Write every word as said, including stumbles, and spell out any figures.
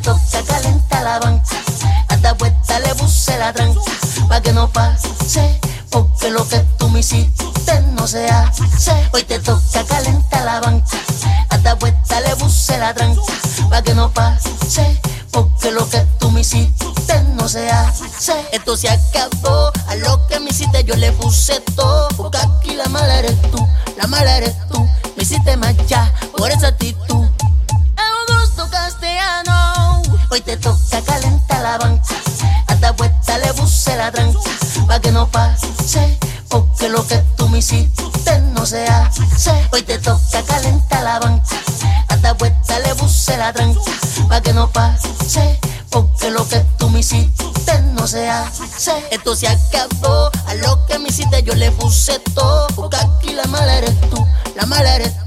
toca calentar la banca. Hasta vuelta le puse la tranca, pa' que no pase, porque lo que tú me hiciste no se hace. Hoy te toca calentar la banca. Hasta vuelta le puse la tranca, pa' que no pase, porque lo que tú me hiciste no se hace. Esto se acabó, a lo que me hiciste yo le puse todo. Porque aquí la mala eres tú, la mala eres tú. Me hiciste más ya por esa actitud. Es un gusto castellano. Hoy te toca calentar la banca. Hasta vuelta le puse la tranca, pa' que no pase, porque lo que tú me hiciste no se hace. Hoy te toca calentar la banca. Hasta vuelta le puse la tranca, pa' que no pase, porque lo que tú me hiciste no se hace. Esto se acabó, a lo que me hiciste yo le puse todo. Porque aquí la mala eres tú, la mala eres